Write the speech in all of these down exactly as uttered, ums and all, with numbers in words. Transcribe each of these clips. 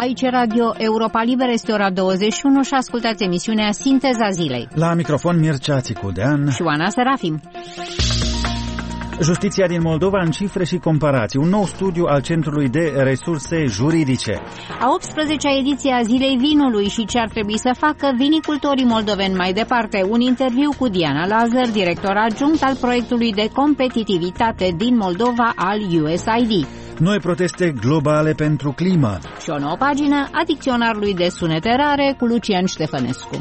Aici Radio Europa Liberă, este ora douăzeci și unu și ascultați emisiunea Sinteza Zilei. La microfon Mircea Țicudean și Oana Serafim. Justiția din Moldova în cifre și comparații. Un nou studiu al Centrului de Resurse Juridice. A optsprezecea ediție a Zilei Vinului și ce ar trebui să facă vinicultorii moldoveni mai departe. Un interviu cu Diana Lazar, director adjunct al proiectului de competitivitate din Moldova al U S A I D. Noi proteste globale pentru climă. Și o nouă pagină a dicționarului de sunete rare cu Lucian Ștefănescu.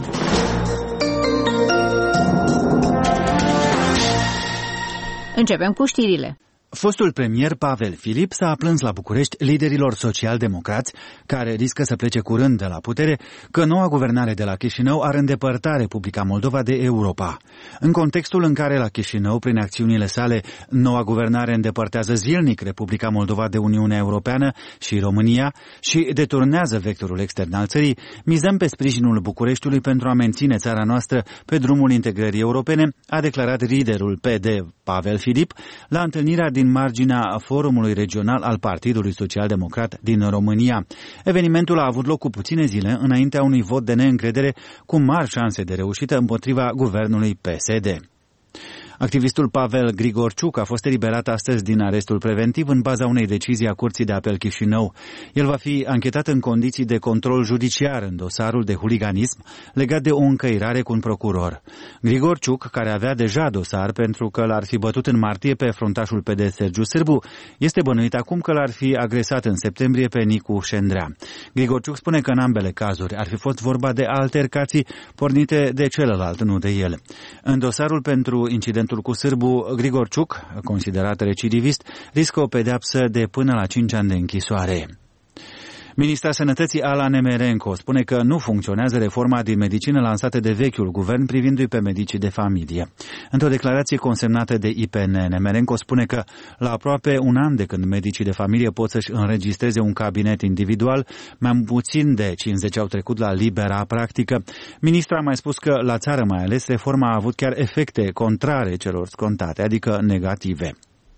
Începem cu știrile. Fostul premier Pavel Filip s-a plâns la București liderilor social-democrați, care riscă să plece curând de la putere, că noua guvernare de la Chișinău ar îndepărta Republica Moldova de Europa. În contextul în care la Chișinău, prin acțiunile sale, noua guvernare îndepărtează zilnic Republica Moldova de Uniunea Europeană și România și deturnează vectorul extern al țării, mizăm pe sprijinul Bucureștiului pentru a menține țara noastră pe drumul integrării europene, a declarat liderul P D Pavel Filip la întâlnirea din din marginea forumului regional al Partidului Social-Democrat din România. Evenimentul a avut loc cu puține zile înaintea unui vot de neîncredere cu mari șanse de reușită împotriva guvernului P S D. Activistul Pavel Grigorciuc a fost eliberat astăzi din arestul preventiv în baza unei decizii a Curții de Apel Chișinău. El va fi anchetat în condiții de control judiciar în dosarul de huliganism legat de o încăirare cu un procuror. Grigorciuc, care avea deja dosar pentru că l-ar fi bătut în martie pe fruntașul P D Sergiu Sârbu, este bănuit acum că l-ar fi agresat în septembrie pe Nicu Șendrea. Grigorciuc spune că în ambele cazuri ar fi fost vorba de altercații pornite de celălalt, nu de el. În dosarul pentru incidentul cu Sârbu, Grigorciuc, considerat recidivist, riscă o pedeapsă de până la cinci ani de închisoare. Ministra Sănătății Ala Nemerenko spune că nu funcționează reforma din medicină lansată de vechiul guvern privindu-i pe medicii de familie. Într-o declarație consemnată de I P N, Nemerenko spune că la aproape un an de când medicii de familie pot să-și înregistreze un cabinet individual, mai puțin de cincizeci au trecut la libera practică. Ministra a mai spus că la țară mai ales reforma a avut chiar efecte contrare celor scontate, adică negative.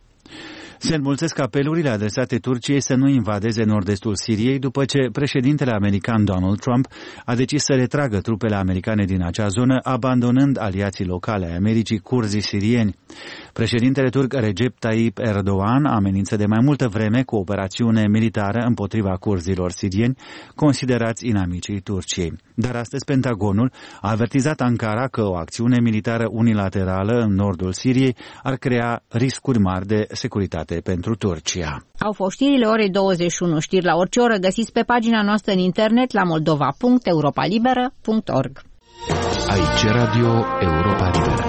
Se înmulțesc apelurile adresate Turciei să nu invadeze nord-estul Siriei după ce președintele american Donald Trump a decis să retragă trupele americane din acea zonă, abandonând aliații locale ai Americii, curzii sirieni. Președintele turc Recep Tayyip Erdogan amenință de mai multă vreme cu o operațiune militară împotriva curzilor sirieni, considerați inamicii Turciei. Dar astăzi Pentagonul a avertizat Ankara că o acțiune militară unilaterală în nordul Siriei ar crea riscuri mari de securitate pentru Turcia. Au fost știrile orei douăzeci și unu. Știri la orice oră găsiți pe pagina noastră în internet la moldova punct europa liberă punct org. Aici Radio Europa Liberă.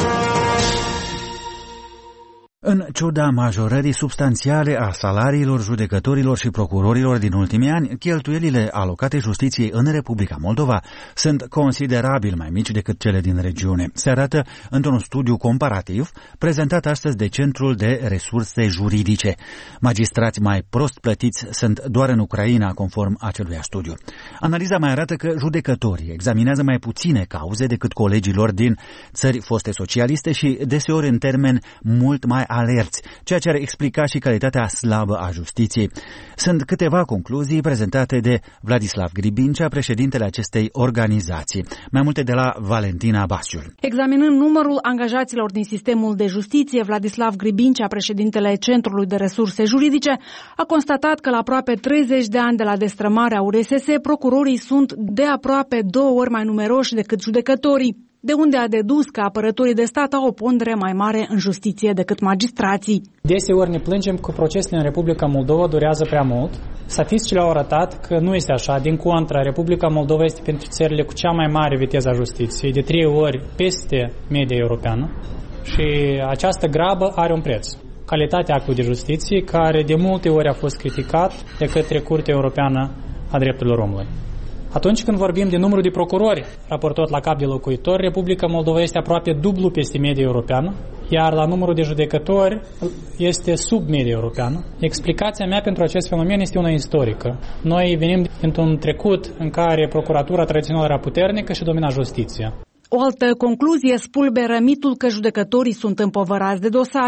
În ciuda majorării substanțiale a salariilor judecătorilor și procurorilor din ultimii ani, cheltuielile alocate justiției în Republica Moldova sunt considerabil mai mici decât cele din regiune. Se arată într-un studiu comparativ prezentat astăzi de Centrul de Resurse Juridice. Magistrați mai prost plătiți sunt doar în Ucraina, conform acelui studiu. Analiza mai arată că judecătorii examinează mai puține cauze decât colegii lor din țări foste socialiste și deseori în termeni mult mai alerți, ceea ce ar explica și calitatea slabă a justiției. Sunt câteva concluzii prezentate de Vladislav Gribincea, președintele acestei organizații. Mai multe de la Valentina Basiul. Examinând numărul angajaților din sistemul de justiție, Vladislav Gribincea, președintele Centrului de Resurse Juridice, a constatat că la aproape treizeci de ani de la destrămarea U R S S, procurorii sunt de aproape două ori mai numeroși decât judecătorii, de unde a dedus că apărătorii de stat au o pondere mai mare în justiție decât magistrații. Deseori ne plângem că procesele în Republica Moldova durează prea mult. Statisticile au arătat că nu este așa. Din contră, Republica Moldova este pentru țările cu cea mai mare viteză a justiției, de trei ori peste media europeană, și această grabă are un preț. Calitatea actului de justiție, care de multe ori a fost criticat de către Curtea Europeană a Drepturilor Omului. Atunci când vorbim de numărul de procurori raportat la cap de locuitor, Republica Moldova este aproape dublu peste media europeană, iar la numărul de judecători este sub media europeană. Explicația mea pentru acest fenomen este una istorică. Noi venim dintr-un trecut în care procuratura tradițională era puternică și domina justiția. O altă concluzie spulberă mitul că judecătorii sunt împovărați de dosare.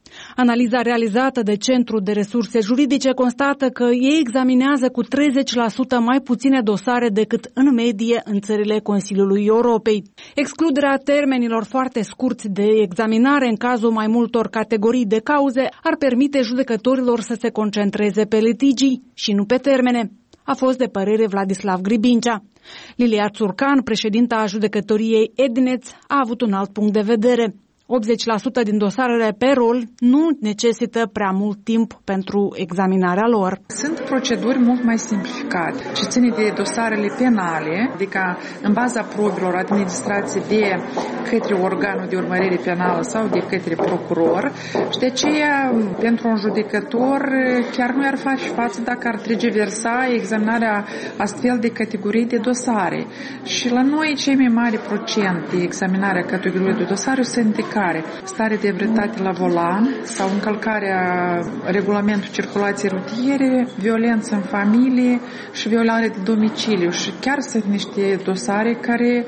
Analiza realizată de Centrul de Resurse Juridice constată că ei examinează cu treizeci la sută mai puține dosare decât în medie în țările Consiliului Europei. Excluderea termenilor foarte scurți de examinare în cazul mai multor categorii de cauze ar permite judecătorilor să se concentreze pe litigii și nu pe termene. A fost de părere Vladislav Gribincea. Lilia Țurcan, președinta judecătoriei Edineț, a avut un alt punct de vedere. optzeci la sută din dosarele pe rol nu necesită prea mult timp pentru examinarea lor. Sunt proceduri mult mai simplificate și ține de dosarele penale, adică în baza probilor administrației de către organul de urmărire penală sau de către procuror și de aceea pentru un judecător chiar nu ar face față dacă ar tergiversa examinarea astfel de categorii de dosare. Și la noi cei mai mari procent de examinarea categoriilor de dosare sunt de stare de ebritate la volan sau încălcarea regulamentului circulației rutiere, violență în familie și violare de domiciliu. Și chiar sunt niște dosare care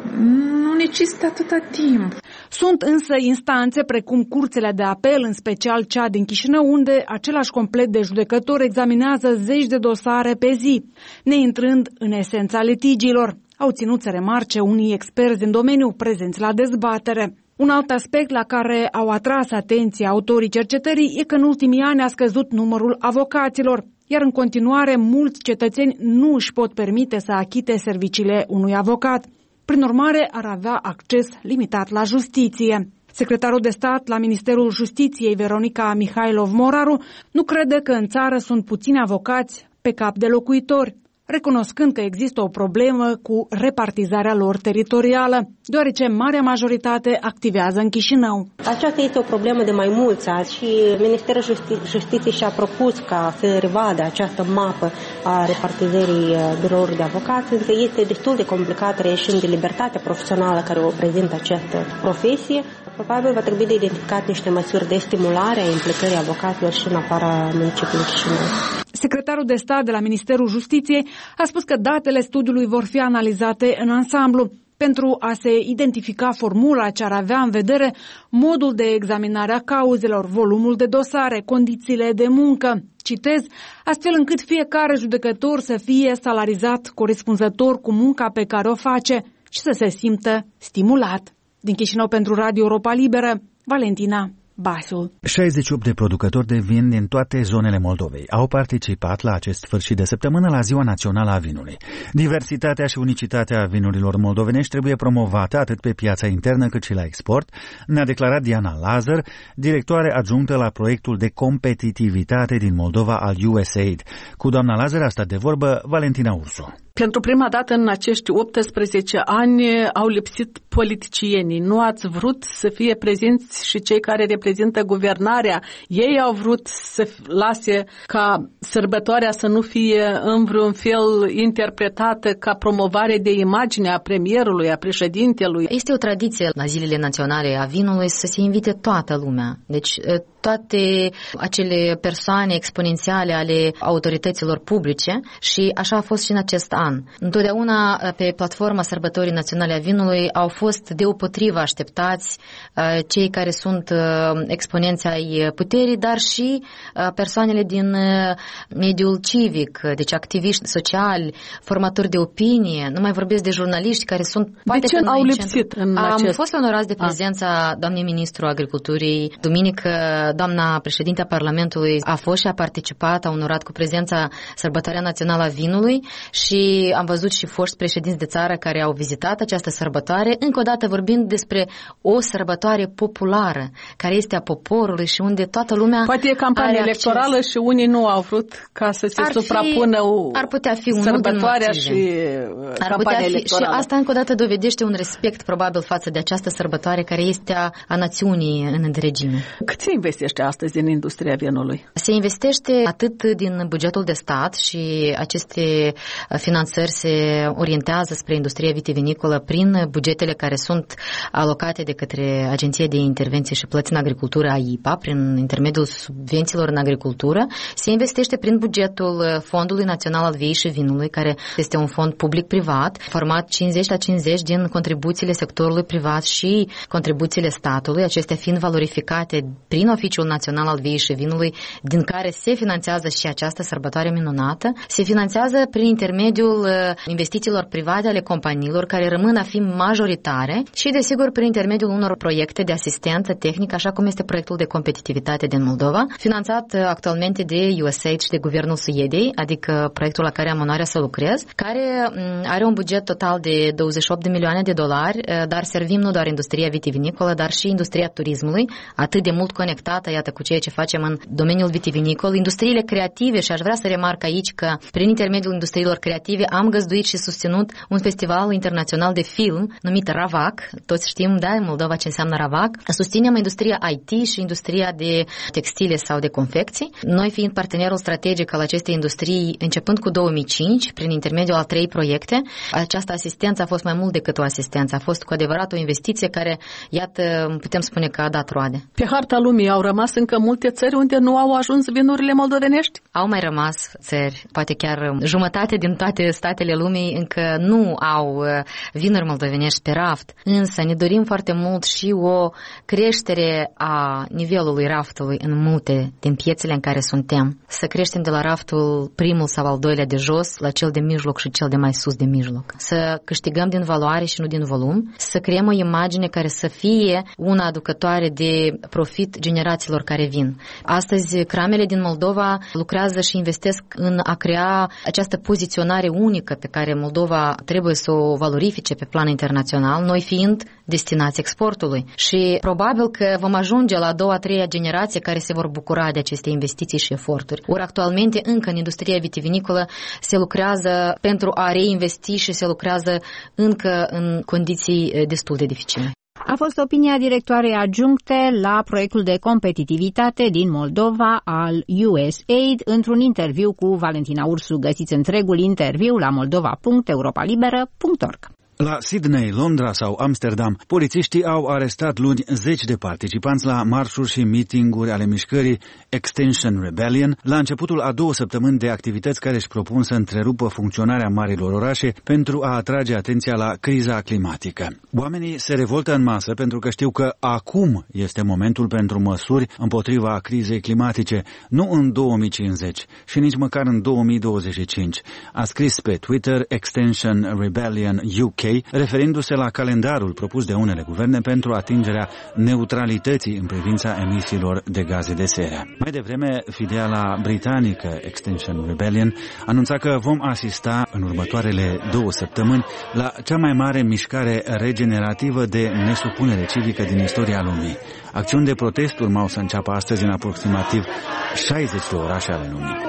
nu necesită atâta timp. Sunt însă instanțe precum curțile de apel, în special cea din Chișinău, unde același complet de judecători examinează zeci de dosare pe zi, neintrând în esența litigiilor. Au ținut să remarce unii experți din domeniu prezenți la dezbatere. Un alt aspect la care au atras atenția autorii cercetării e că în ultimii ani a scăzut numărul avocaților, iar în continuare mulți cetățeni nu își pot permite să achite serviciile unui avocat. Prin urmare, ar avea acces limitat la justiție. Secretarul de stat la Ministerul Justiției, Veronica Mihailov-Moraru, nu crede că în țară sunt puțini avocați pe cap de locuitori, recunoscând că există o problemă cu repartizarea lor teritorială, deoarece marea majoritate activează în Chișinău. Aceasta este o problemă de mai mulți ani și Ministerul Justi- Justiției și-a propus ca să revadă această mapă a repartizării birourilor de avocați, însă este destul de complicat reieșind de libertatea profesională care o prezintă această profesie. Probabil va trebui de identificat niște măsuri de stimulare a implicării avocaților și în afara municipiului Chișinău. Secretarul de stat de la Ministerul Justiției a spus că datele studiului vor fi analizate în ansamblu pentru a se identifica formula ce ar avea în vedere modul de examinare a cauzelor, volumul de dosare, condițiile de muncă. Citez, astfel încât fiecare judecător să fie salarizat corespunzător cu munca pe care o face și să se simtă stimulat. Din Chișinău pentru Radio Europa Liberă, Valentina Basul. șaizeci și opt de producători de vin din toate zonele Moldovei au participat la acest sfârșit de săptămână la Ziua Națională a Vinului. Diversitatea și unicitatea vinurilor moldovenești trebuie promovată atât pe piața internă cât și la export, ne-a declarat Diana Lazar, directoare adjunctă la proiectul de competitivitate din Moldova al U S A I D. Cu doamna Lazar a stat de vorbă Valentina Ursu. Pentru prima dată în acești optsprezece ani au lipsit politicienii. Nu ați vrut să fie prezenți și cei care reprezintă guvernarea. Ei au vrut să lase ca sărbătoarea să nu fie în vreun fel interpretată ca promovare de imagine a premierului, a președintelui. Este o tradiție la Zilele Naționale a Vinului să se invite toată lumea. Deci toate acele persoane exponențiale ale autorităților publice și așa a fost și în acest an. Întotdeauna pe platforma Sărbătorii Naționale a Vinului au fost deopotrivă așteptați cei care sunt exponenți ai puterii, dar și persoanele din mediul civic, deci activiști sociali, formatori de opinie, nu mai vorbesc de jurnaliști care sunt... De ce au lipsit în acest... Am fost onorați de prezența doamnei ministru Agriculturii. Duminică, doamna președinte a Parlamentului a fost și a participat, a onorat cu prezența Sărbătoarea Națională a Vinului și am văzut și foști președinți de țară care au vizitat această sărbătoare, încă o dată vorbind despre o sărbătoare populară, care este a poporului și unde toată lumea poate e campanie electorală și unii nu au vrut ca să se ar suprapună fi, ar putea fi sărbătoarea și ar campania fi, electorală. Și asta încă o dată dovedește un respect probabil față de această sărbătoare care este a, a națiunii în întregime. Cât se investește astăzi în industria vinului? Se investește atât din bugetul de stat și aceste finanțări finanțări se orientează spre industria vitivinicolă prin bugetele care sunt alocate de către Agenția de Intervenție și Plăți în Agricultură, A I P A, prin intermediul subvențiilor în agricultură, se investește prin bugetul Fondului Național al Viei și Vinului, care este un fond public-privat, format cincizeci la cincizeci din contribuțiile sectorului privat și contribuțiile statului, acestea fiind valorificate prin Oficiul Național al Viei și Vinului, din care se finanțează și această sărbătoare minunată. Se finanțează prin intermediul investițiilor private ale companiilor, care rămân a fi majoritare, și, desigur, prin intermediul unor proiecte de asistență tehnică, așa cum este proiectul de competitivitate din Moldova, finanțat actualmente de U S A I D și de Guvernul Suediei, adică proiectul la care am onoarea să lucrez, care are un buget total de douăzeci și opt de milioane de dolari, dar servim nu doar industria vitivinicolă, dar și industria turismului, atât de mult conectată, iată, cu ceea ce facem în domeniul vitivinicol, industriile creative, și aș vrea să remarc aici că prin intermediul industriilor creative am găzduit și susținut un festival internațional de film numit RAVAC. Toți știm, da, în Moldova ce înseamnă RAVAC. Susținem industria I T și industria de textile sau de confecții. Noi fiind partenerul strategic al acestei industrii începând cu două mii cinci, prin intermediul a trei proiecte, această asistență a fost mai mult decât o asistență, a fost cu adevărat o investiție care, iată, putem spune că a dat roade. Pe harta lumii au rămas încă multe țări unde nu au ajuns vinurile moldovenești? Au mai rămas țări, poate chiar jumătate din toate statele lumii încă nu au vinuri moldovenești pe raft, însă ne dorim foarte mult și o creștere a nivelului raftului în multe din piețele în care suntem. Să creștem de la raftul primul sau al doilea de jos la cel de mijloc și cel de mai sus de mijloc. Să câștigăm din valoare și nu din volum, să creăm o imagine care să fie una aducătoare de profit generațiilor care vin. Astăzi, cramele din Moldova lucrează și investesc în a crea această poziționare unică pe care Moldova trebuie să o valorifice pe plan internațional, noi fiind destinați exportului. Și probabil că vom ajunge la a doua, a treia generație care se vor bucura de aceste investiții și eforturi. Ori actualmente încă în industria vitivinicolă se lucrează pentru a reinvesti și se lucrează încă în condiții destul de dificile. A fost opinia directoarei adjuncte la proiectul de competitivitate din Moldova al U S A I D într-un interviu cu Valentina Ursu. Găsiți întregul interviu la moldova punct europa liberă punct org. La Sydney, Londra sau Amsterdam, polițiștii au arestat luni zeci de participanți la marșuri și mitinguri ale mișcării Extinction Rebellion, la începutul a două săptămâni de activități care își propun să întrerupă funcționarea marilor orașe pentru a atrage atenția la criza climatică. Oamenii se revoltă în masă pentru că știu că acum este momentul pentru măsuri împotriva crizei climatice, nu în două mii cincizeci și nici măcar în două mii douăzeci și cinci, a scris pe Twitter Extinction Rebellion U K, referindu-se la calendarul propus de unele guverne pentru atingerea neutralității în privința emisiilor de gaze de seră. Mai devreme, filiala britanică Extinction Rebellion anunța că vom asista în următoarele două săptămâni la cea mai mare mișcare regenerativă de nesupunere civică din istoria lumii. Acțiuni de protest urmau să înceapă astăzi în aproximativ șaizeci de orașe ale lumii.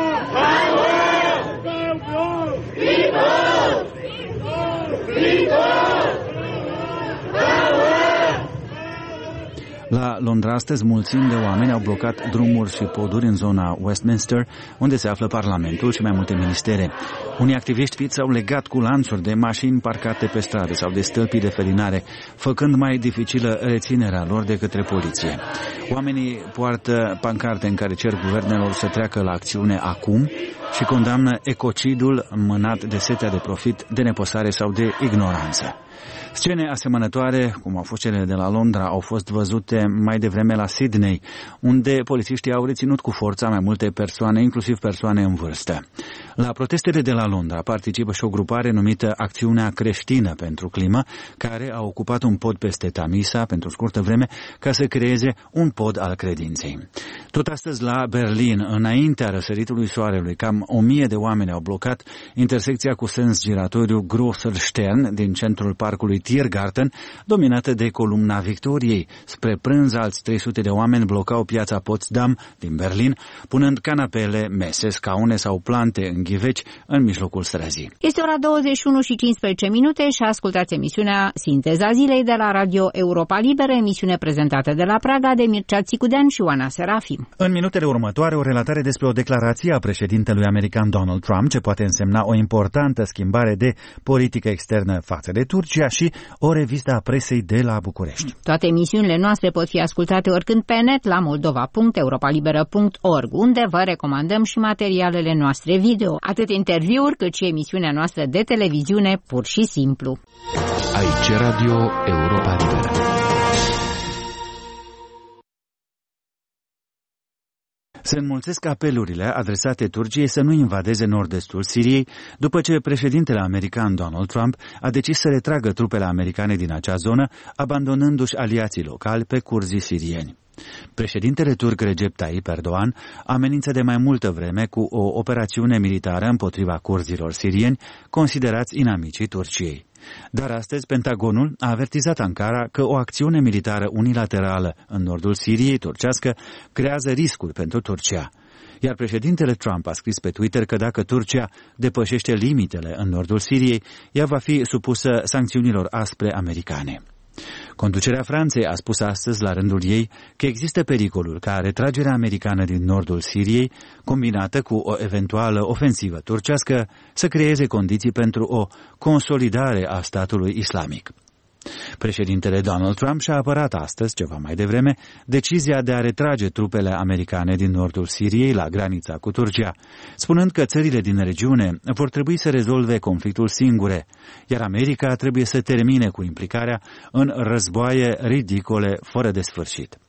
La Londra astăzi, mulțimi de oameni au blocat drumuri și poduri în zona Westminster, unde se află Parlamentul și mai multe ministere. Unii activiști fiți au legat cu lanțuri de mașini parcate pe stradă sau de stâlpii de felinare, făcând mai dificilă reținerea lor de către poliție. Oamenii poartă pancarte în care cer guvernelor să treacă la acțiune acum și condamnă ecocidul mânat de setea de profit, de nepăsare sau de ignoranță. Scene asemănătoare, cum au fost cele de la Londra, au fost văzute mai devreme la Sydney, unde polițiștii au reținut cu forța mai multe persoane, inclusiv persoane în vârstă. La protestele de la Londra participă și o grupare numită Acțiunea Creștină pentru Climă, care a ocupat un pod peste Tamisa pentru scurtă vreme ca să creeze un pod al credinței. Tot astăzi la Berlin, înaintea răsăritului soarelui, cam o mie de oameni au blocat intersecția cu sens giratoriu Grosser Stern din centrul parcului Tiergarten, dominată de columna Victoriei. Spre prânz, alți trei sute de oameni blocau piața Potsdam din Berlin, punând canapele, mese, scaune sau plante în ghiveci în mijlocul străzii. Este ora douăzeci și unu și cincisprezece minute și ascultați emisiunea Sinteza Zilei de la Radio Europa Liberă, emisiune prezentată de la Praga de Mircea Țicudean și Oana Serafim. În minutele următoare, o relatare despre o declarație a președintelui american Donald Trump, ce poate însemna o importantă schimbare de politică externă față de Turcia, și o revistă a presei de la București. Toate emisiunile noastre pot fi ascultate oricând pe net la moldova punct europa liberă punct org, unde vă recomandăm și materialele noastre video, atât interviuri cât și emisiunea noastră de televiziune, pur și simplu. Aici Radio Europa Liberă. Se înmulțesc apelurile adresate Turciei să nu invadeze nord-estul Siriei, după ce președintele american Donald Trump a decis să retragă trupele americane din acea zonă, abandonându-și aliații locali pe curzii sirieni. Președintele turc Recep Tayyip Erdogan amenință de mai multă vreme cu o operațiune militară împotriva curzilor sirieni, considerați inamicii Turciei. Dar astăzi Pentagonul a avertizat Ankara că o acțiune militară unilaterală în nordul Siriei turcească creează riscuri pentru Turcia. Iar președintele Trump a scris pe Twitter că dacă Turcia depășește limitele în nordul Siriei, ea va fi supusă sancțiunilor aspre americane. Conducerea Franței a spus astăzi la rândul ei că există pericolul ca retragerea americană din nordul Siriei, combinată cu o eventuală ofensivă turcească, să creeze condiții pentru o consolidare a statului islamic. Președintele Donald Trump și-a apărat astăzi, ceva mai devreme, decizia de a retrage trupele americane din nordul Siriei la granița cu Turcia, spunând că țările din regiune vor trebui să rezolve conflictul singure, iar America trebuie să termine cu implicarea în războaie ridicole fără de sfârșit.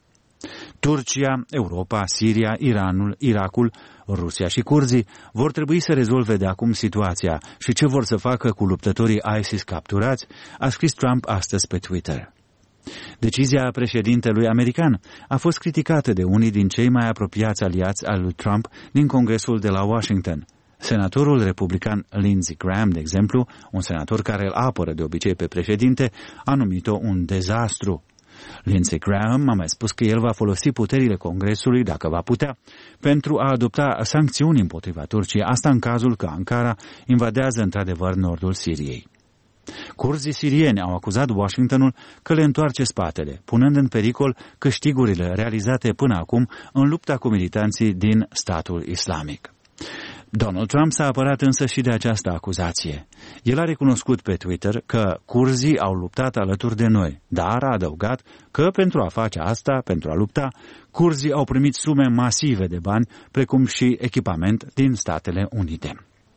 Turcia, Europa, Siria, Iranul, Irakul, Rusia și curzii vor trebui să rezolve de acum situația și ce vor să facă cu luptătorii ISIS capturați, a scris Trump astăzi pe Twitter. Decizia președintelui american a fost criticată de unii din cei mai apropiați aliați al lui Trump din Congresul de la Washington. Senatorul republican Lindsey Graham, de exemplu, un senator care îl apără de obicei pe președinte, a numit-o un dezastru. Lindsey Graham a mai spus că el va folosi puterile Congresului, dacă va putea, pentru a adopta sancțiuni împotriva Turciei, asta în cazul că Ankara invadează într-adevăr nordul Siriei. Curzii sirieni au acuzat Washingtonul că le întoarce spatele, punând în pericol câștigurile realizate până acum în lupta cu militanții din statul islamic. Donald Trump s-a apărat însă și de această acuzație. El a recunoscut pe Twitter că curzii au luptat alături de noi, dar a adăugat că pentru a face asta, pentru a lupta, curzii au primit sume masive de bani, precum și echipament din Statele Unite.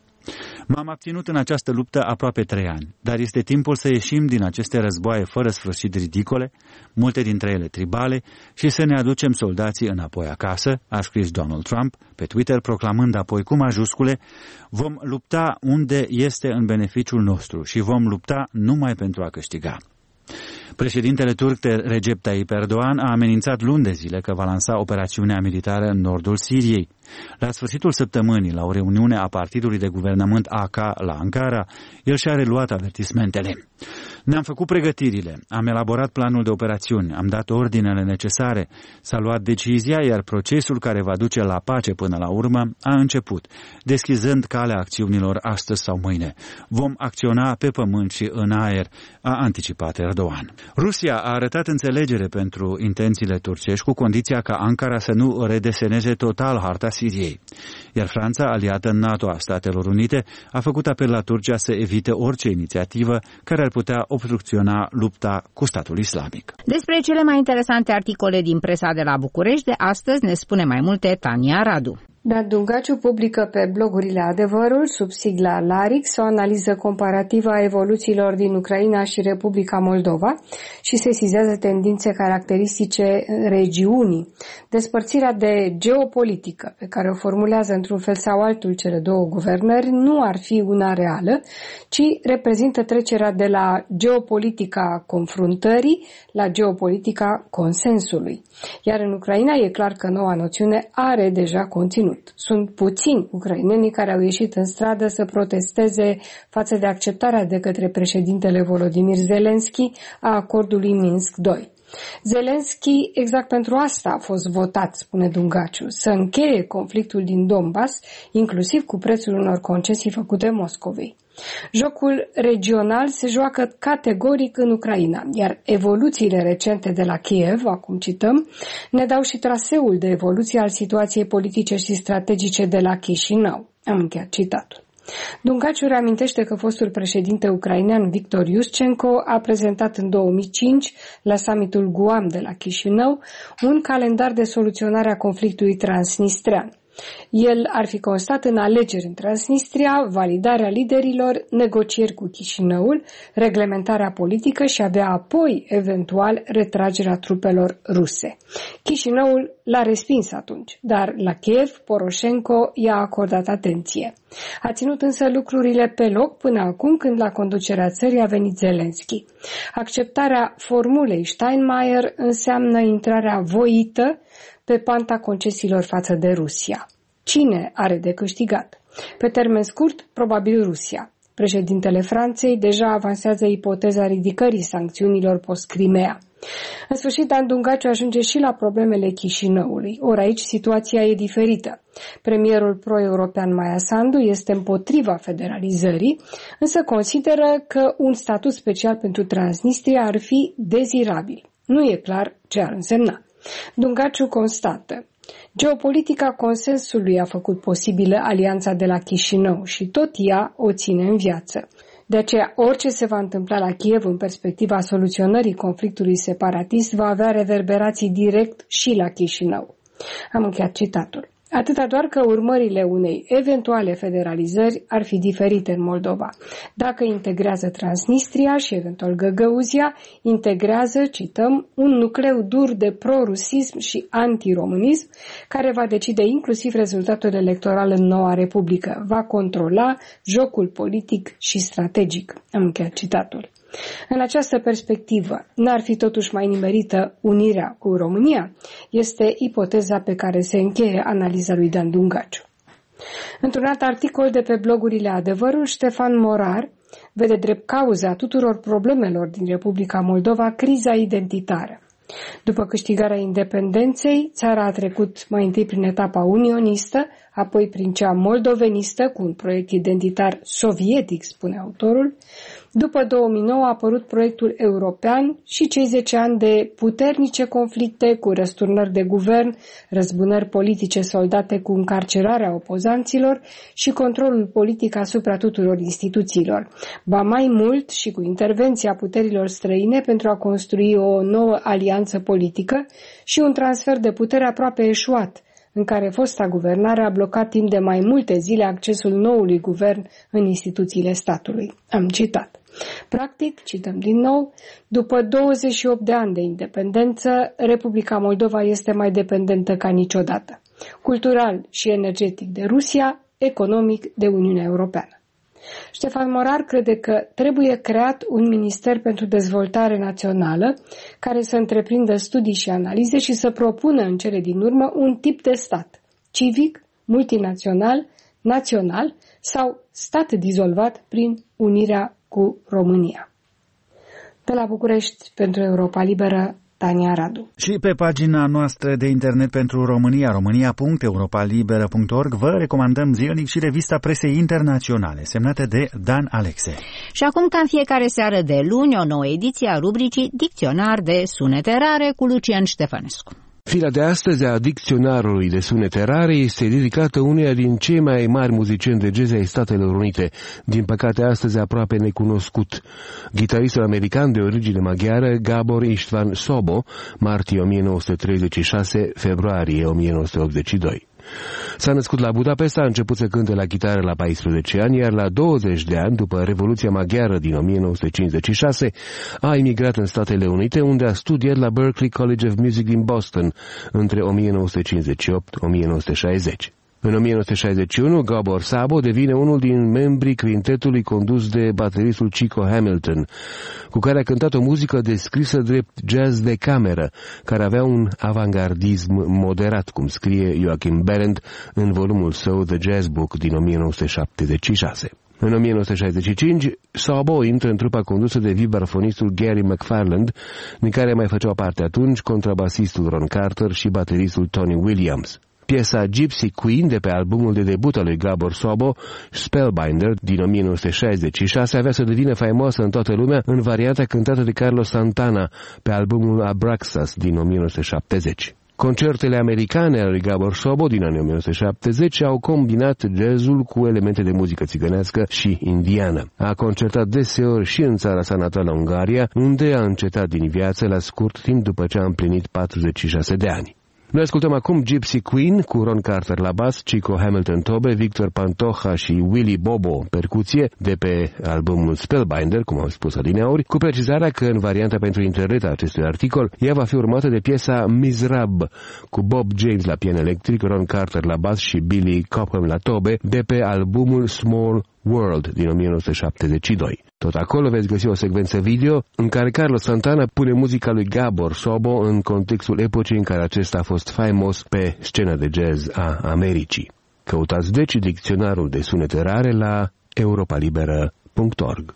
M-am abținut în această luptă aproape trei ani, dar este timpul să ieșim din aceste războaie fără sfârșit ridicole, multe dintre ele tribale, și să ne aducem soldații înapoi acasă, a scris Donald Trump pe Twitter, proclamând apoi cu majuscule: vom lupta unde este în beneficiul nostru și vom lupta numai pentru a câștiga. Președintele turc Recep Tayyip Erdogan a amenințat luni de zile că va lansa operațiunea militară în nordul Siriei. La sfârșitul săptămânii, la o reuniune a partidului de guvernământ A K la Ankara, el și-a reluat avertismentele. Ne-am făcut pregătirile, am elaborat planul de operațiuni, am dat ordinele necesare, s-a luat decizia, iar procesul care va duce la pace până la urmă a început, deschizând calea acțiunilor astăzi sau mâine. Vom acționa pe pământ și în aer, a anticipat Erdogan. Rusia a arătat înțelegere pentru intențiile turcești, cu condiția ca Ankara să nu redeseneze total harta Siriei. Iar Franța, aliată în NATO a Statelor Unite, a făcut apel la Turcia să evite orice inițiativă care ar putea obstrucționa lupta cu statul islamic. Despre cele mai interesante articole din presa de la București de astăzi ne spune mai multe Tania Radu. Dan Dungaciu publică pe blogurile Adevărul, sub sigla Larix, o analiză comparativă a evoluțiilor din Ucraina și Republica Moldova și sesizează tendințe caracteristice regiunii. Despărțirea de geopolitică pe care o formulează într-un fel sau altul cele două guvernări nu ar fi una reală, ci reprezintă trecerea de la geopolitica confruntării la geopolitica consensului. Iar în Ucraina e clar că noua noțiune are deja conținut. Sunt puțini ucrainenii care au ieșit în stradă să protesteze față de acceptarea de către președintele Volodymyr Zelensky a acordului Minsk doi. Zelensky exact pentru asta a fost votat, spune Dungaciu, să încheie conflictul din Donbass, inclusiv cu prețul unor concesii făcute Moscovei. Jocul regional se joacă categoric în Ucraina, iar evoluțiile recente de la Kiev, acum cităm, ne dau și traseul de evoluție al situației politice și strategice de la Chișinău. Am încheiat citatul. Dungaciu reamintește că fostul președinte ucrainean Victor Yushchenko a prezentat în două mii cinci la summitul Guam de la Chișinău un calendar de soluționare a conflictului transnistrean. El ar fi constat în alegeri în Transnistria, validarea liderilor, negocieri cu Chișinăul, reglementarea politică și abia apoi, eventual, retragerea trupelor ruse. Chișinăul l-a respins atunci, dar la Kiev, Poroșenko i-a acordat atenție. A ținut însă lucrurile pe loc până acum când la conducerea țării a venit Zelenski. Acceptarea formulei Steinmeier înseamnă intrarea voită pe panta concesiilor față de Rusia. Cine are de câștigat? Pe termen scurt, probabil Rusia. Președintele Franței deja avansează ipoteza ridicării sancțiunilor post-Crimea. În sfârșit, Dan Dungaciu ajunge și la problemele Chișinăului. Ori aici situația e diferită. Premierul pro-european Maia Sandu este împotriva federalizării, însă consideră că un statut special pentru Transnistria ar fi dezirabil. Nu e clar ce ar însemna. Dungaciu constată: geopolitica consensului a făcut posibilă alianța de la Chișinău și tot ea o ține în viață. De aceea, orice se va întâmpla la Kiev în perspectiva soluționării conflictului separatist va avea reverberații direct și la Chișinău. Am încheiat citatul. Atâta doar că urmările unei eventuale federalizări ar fi diferite în Moldova. Dacă integrează Transnistria și eventual Găgăuzia, integrează, cităm, un nucleu dur de prorusism și antiromânism care va decide inclusiv rezultatul electoral în noua Republică. Va controla jocul politic și strategic. Am încheiat citatul. În această perspectivă, n-ar fi totuși mai nimerită unirea cu România? Este ipoteza pe care se încheie analiza lui Dan Dungaciu. Într-un alt articol de pe blogurile Adevărul, Ștefan Morar vede drept cauza tuturor problemelor din Republica Moldova criza identitară. După câștigarea independenței, țara a trecut mai întâi prin etapa unionistă, apoi prin cea moldovenistă, cu un proiect identitar sovietic, spune autorul. După două mii nouă a apărut proiectul european și cei zece ani de puternice conflicte cu răsturnări de guvern, răzbunări politice soldate cu încarcerarea opozanților și controlul politic asupra tuturor instituțiilor. Ba mai mult și cu intervenția puterilor străine pentru a construi o nouă alianță politică și un transfer de putere aproape eșuat, în care fosta guvernare a blocat timp de mai multe zile accesul noului guvern în instituțiile statului. Am citat. Practic, cităm din nou, după douăzeci și opt de ani de independență, Republica Moldova este mai dependentă ca niciodată, cultural și energetic de Rusia, economic de Uniunea Europeană. Ștefan Morar crede că trebuie creat un minister pentru dezvoltare națională care să întreprindă studii și analize și să propună în cele din urmă un tip de stat, civic, multinațional, național sau stat dizolvat prin unirea cu România. De la București pentru Europa Liberă, Tania Radu. Și pe pagina noastră de internet pentru România, românia punct europa liberă punct org, vă recomandăm zilnic și revista presei internaționale, semnată de Dan Alexe. Și acum, ca în fiecare seară de luni, o nouă ediție a rubricii Dicționar de sunete rare cu Lucian Ștefănescu. Fila de astăzi a dicționarului de sunete rare este dedicată uneia din cei mai mari muzicieni de jazz ai Statelor Unite, din păcate astăzi aproape necunoscut. Gitaristul american de origine maghiară Gabor István Szabó, martie o mie nouă sute treizeci și șase, februarie o mie nouă sute optzeci și doi. S-a născut la Budapesta, a început să cânte la chitară la paisprezece ani, iar la douăzeci de ani, după Revoluția Maghiară din o mie nouă sute cincizeci și șase, a emigrat în Statele Unite, unde a studiat la Berklee College of Music din Boston între o mie nouă sute cincizeci și opt - o mie nouă sute șaizeci. În o mie nouă sute șaizeci și unu, Gabor Szabó devine unul din membrii quintetului condus de bateristul Chico Hamilton, cu care a cântat o muzică descrisă drept jazz de cameră, care avea un avangardism moderat, cum scrie Joachim Behrendt în volumul său The Jazz Book din o mie nouă sute șaptezeci și șase. În o mie nouă sute șaizeci și cinci, Szabó intră în trupa condusă de vibrafonistul Gary McFarland, din care mai făceau parte atunci contrabasistul Ron Carter și bateristul Tony Williams. Piesa Gypsy Queen de pe albumul de debut al lui Gabor Sobo, Spellbinder, din o mie nouă sute șaizeci și șase, avea să devină faimoasă în toată lumea în varianta cântată de Carlos Santana pe albumul Abraxas din o mie nouă sute șaptezeci. Concertele americane ale lui Gabor Sobo din anii o mie nouă sute șaptezeci au combinat jazzul cu elemente de muzică țigănească și indiană. A concertat deseori și în țara sa natală, Ungaria, unde a încetat din viață la scurt timp după ce a împlinit patruzeci și șase de ani. Noi ascultăm acum Gypsy Queen cu Ron Carter la bas, Chico Hamilton tobe, Victor Pantoja și Willy Bobo percuție de pe albumul Spellbinder, cum am spus adineauri, cu precizarea că în varianta pentru internet a acestui articol ea va fi urmată de piesa Mizrab cu Bob James la pian electric, Ron Carter la bas și Billy Cobham la tobe de pe albumul Small World din o mie nouă sute șaptezeci și doi. Tot acolo veți găsi o secvență video în care Carlos Santana pune muzica lui Gabor Sobo în contextul epocii în care acesta a fost faimos pe scena de jazz a Americii. Căutați deci dicționarul de sunete rare la europa liberă punct org.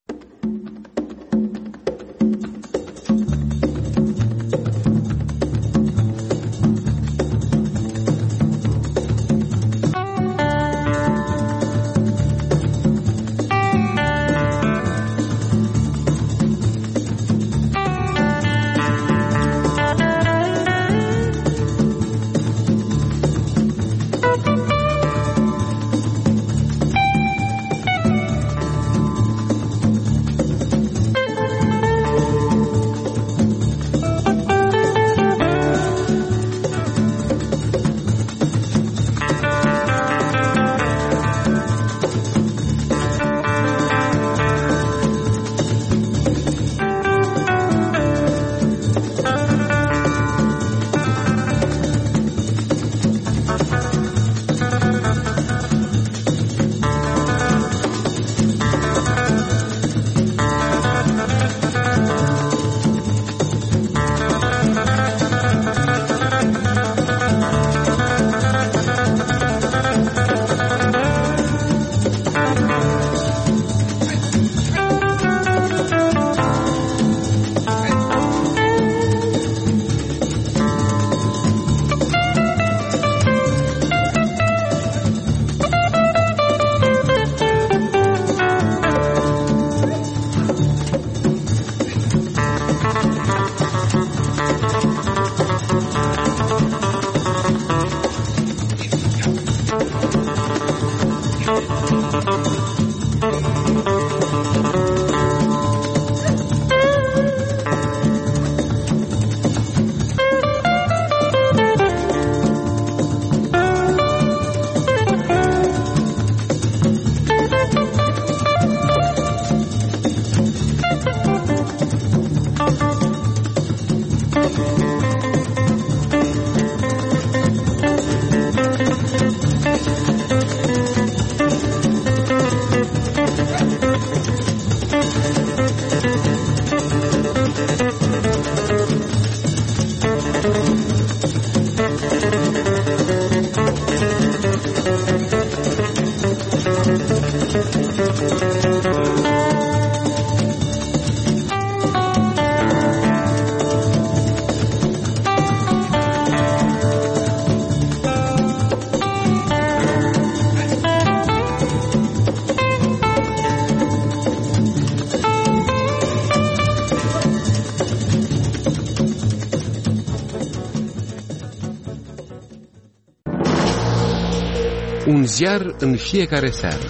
Un ziar în fiecare seară.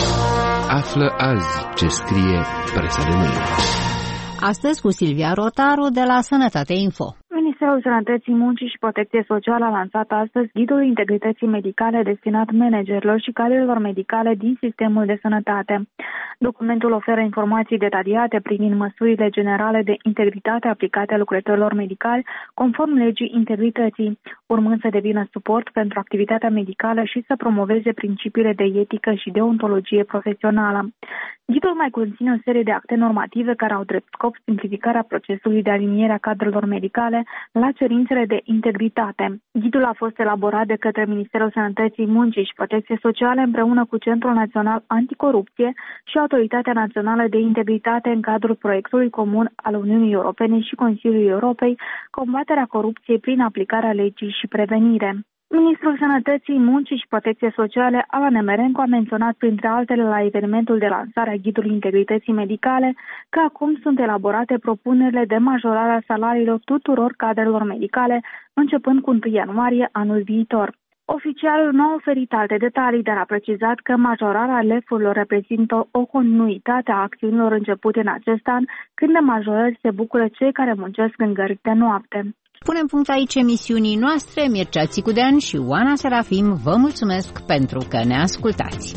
Află azi ce scrie presa de mâine. Astăzi cu Silvia Rotaru de la Sănătate Info. Ministerul Sănătății, Muncii și Protecției Sociale a lansat astăzi Ghidul Integrității Medicale destinat managerilor și cadrelor medicale din sistemul de sănătate. Documentul oferă informații detaliate privind măsurile generale de integritate aplicate lucrătorilor medicali conform legii integrității, urmând să devină suport pentru activitatea medicală și să promoveze principiile de etică și deontologie profesională. Ghidul mai conține o serie de acte normative care au drept scop simplificarea procesului de aliniere a cadrelor medicale la cerințele de integritate. Ghidul a fost elaborat de către Ministerul Sănătății, Muncii și Protecției Sociale împreună cu Centrul Național Anticorupție și Autoritatea Națională de Integritate în cadrul proiectului comun al Uniunii Europene și Consiliului Europei, combaterea corupției prin aplicarea legii și prevenire. Ministrul Sănătății, Muncii și Protecției Sociale, Alan Nemerencu, a menționat printre altele la evenimentul de lansare a Ghidului Integrității Medicale că acum sunt elaborate propunerile de majorare a salariilor tuturor cadrelor medicale, începând cu întâi ianuarie anul viitor. Oficialul nu a oferit alte detalii, dar a precizat că majorarea L E F-urilor reprezintă o continuitate a acțiunilor începute în acest an, când de majorări se bucură cei care muncesc în gări de noapte. Punem punct aici emisiunii noastre. Mircea Țicudean și Oana Serafim vă mulțumesc pentru că ne ascultați.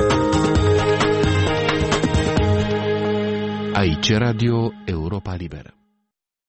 Aici Radio Europa Liberă.